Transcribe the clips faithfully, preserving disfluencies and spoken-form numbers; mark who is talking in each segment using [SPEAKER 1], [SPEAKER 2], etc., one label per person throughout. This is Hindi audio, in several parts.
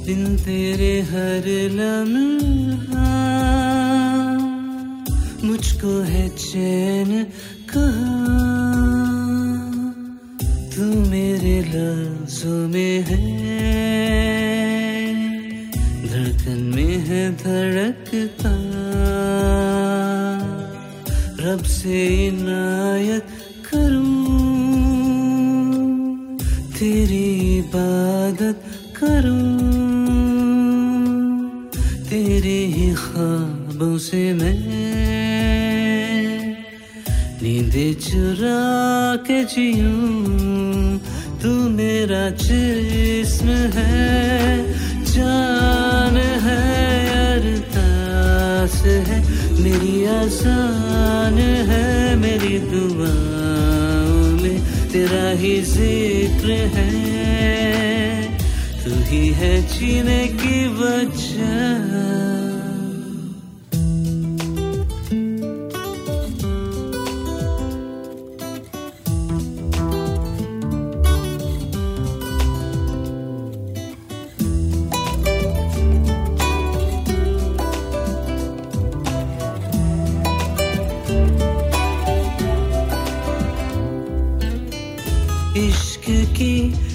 [SPEAKER 1] बिन तेरे हर लम्हा मुझको है चैन कहाँ, तू मेरे लफ्जों में है, धड़कन में है धड़कता। रब से इनायत करूं, तेरी इबादत करूं, तेरे ही ख्वाबों से मैं नींदें चुरा के जीऊं। तू मेरा जिस्म है, जान है, अरदास है, मेरी आसान है, मेरी दुआओं में तेरा ही जिक्र है। तू ही है जीने की वजह। इश्क की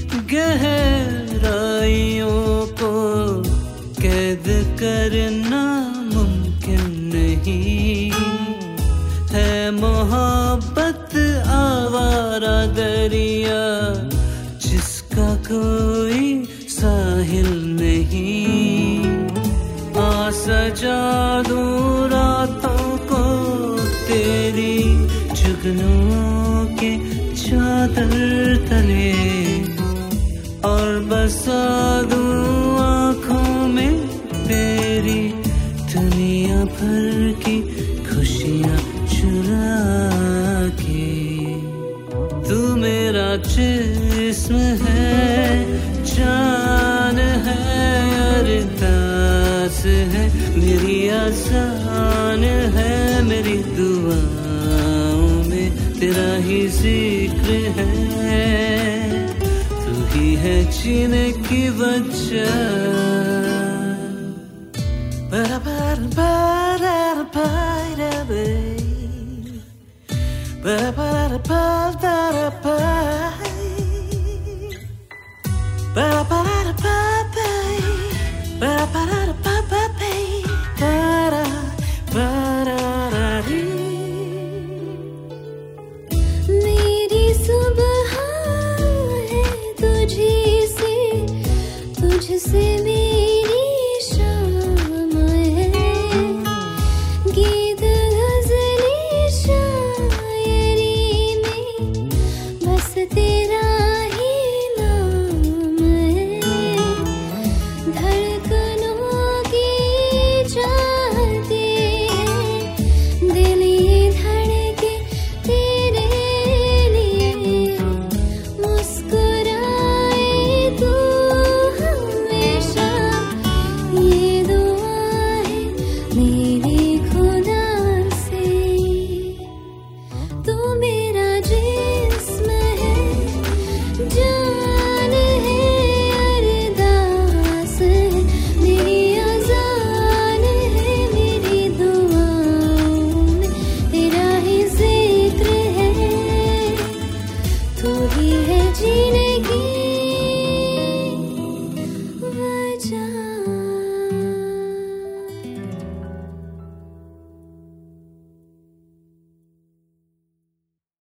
[SPEAKER 1] गहराइयों को कैद करना मुमकिन नहीं है। मोहब्बत आवारा दरिया जिसका कोई साहिल नहीं। आ सजा दूं रातों को तेरी जुगनुओं के चादर तले, और बसा दूं आँखों में तेरी दुनिया भर की खुशियाँ चुरा के। तू मेरा जिस्म है, जान है, अरदास है, मेरी आसान है, मेरी दुआओं में तेरा ही जिक्र है। तू ही है जीने की वजह।
[SPEAKER 2] मेरी सुबह है तुझी से, तुझसे